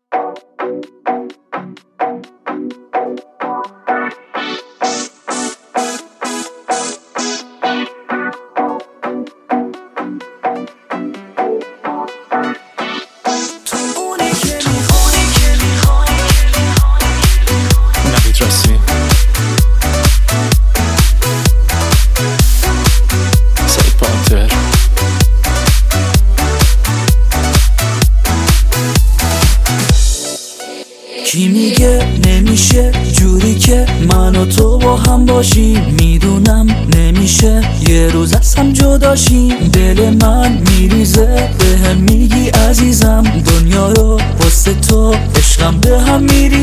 کی میگه نمیشه جوری که من و تو با هم باشیم؟ میدونم نمیشه یه روز از هم جداشیم. دل من میریزه بهم میگی عزیزم، دنیا رو واسه تو عشقم به هم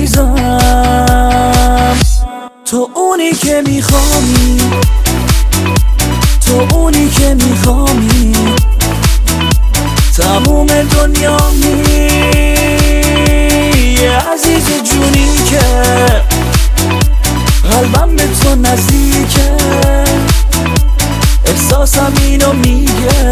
میریزم. تو اونی که میخوامی، تو اونی که میخوامی، تموم دنیامی عزیز جونی که قلبم به تو نزدیکه، احساسم اینو میگه.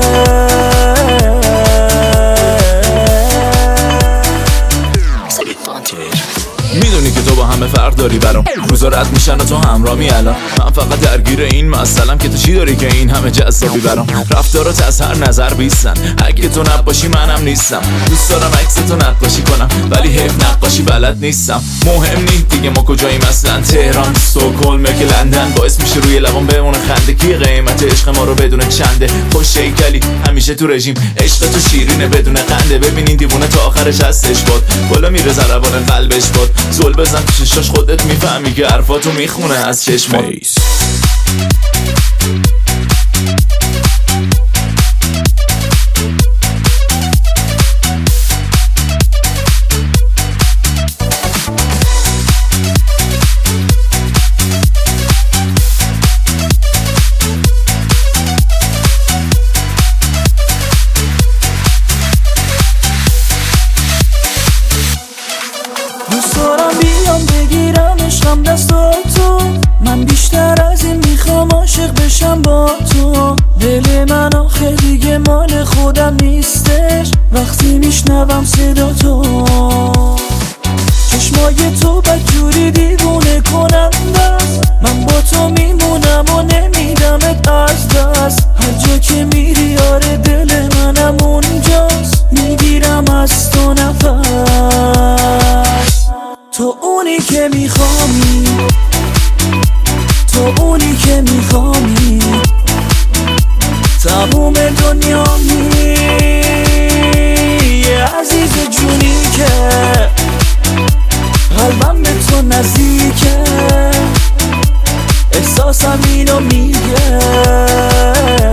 میدونی که تو با همه فرق داری برام، روزا رد میشن و تو همراهی الان. من فقط درگیر این مسئلم که تو چی داری که این همه جذابی برام. رفتارات از هر نظر بیستن، اگه تو نباشی منم نیستم. دوست دارم عکس تو نقاشی کنم ولی حیف نقاشی بلد نیستم. مهم نیست دیگه ما کجاییم اصلا، تهران، استکهلم که لندن. باعث میشه روی لبام بمونه خنده، کی قیمت عشق ما رو بدون چنده. خوش هیکلی همیشه تو رژیم، عشق تو شیرینه بدون قنده. ببینین دیوونه تا آخرش هستش باد، بالا میره ضربان قلبش باد. زل بزن تو ششاش خودت میفهمی که حرفاتو میخونه از چشمات. دوست دارم بیام بگیرم عشقم دستاتو، من بیشتر از این میخوام عاشق بشم با تو. دل من آخه دیگه مال خودم نیستش وقتی میشنوم صدا تو. چشمای تو بدجوری دیوونه کننده است، من با تو میمونم و نمیدمت از دست. هر جا که میری آره دل منم اونجاست، میگیرم از تو نفس. تو اونی که میخوامی، تو اونی که میخوامی، تموم دنیامی عزیز جونی که قلبم به تو نزدیکه، احساسم اینو میگه.